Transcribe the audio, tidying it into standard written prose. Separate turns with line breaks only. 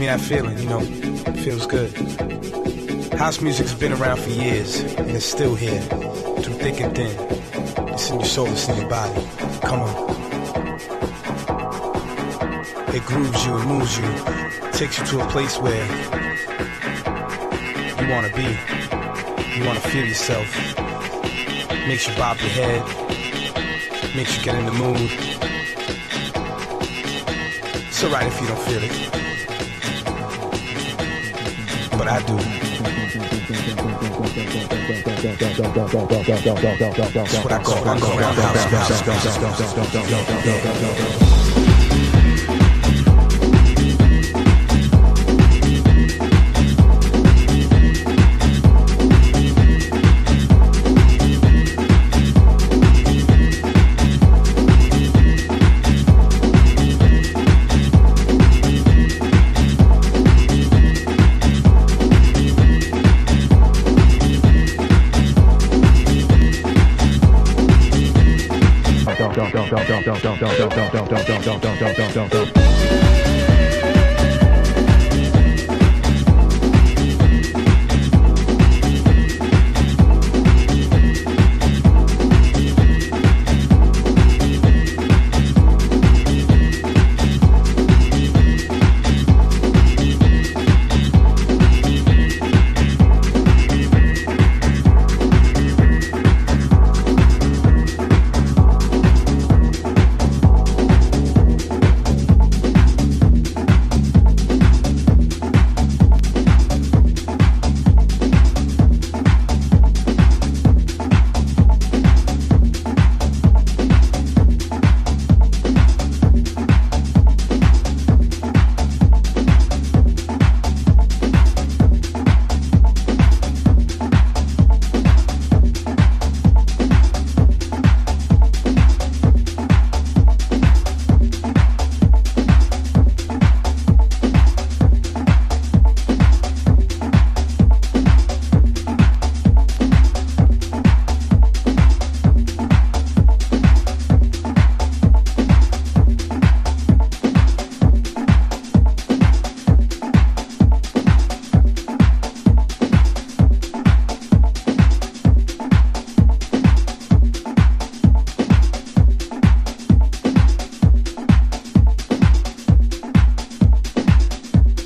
me that feeling, you know. It feels good. House music's been around for years, and it's still here, through thick and thin. It's in your soul, it's in your body. Come on. It grooves you, it moves you, takes you to a place where you want to be. You want to feel yourself. Makes you bob your head, makes you get in the mood. It's alright if you don't feel it, but I do. That's what I call underground house.
Don't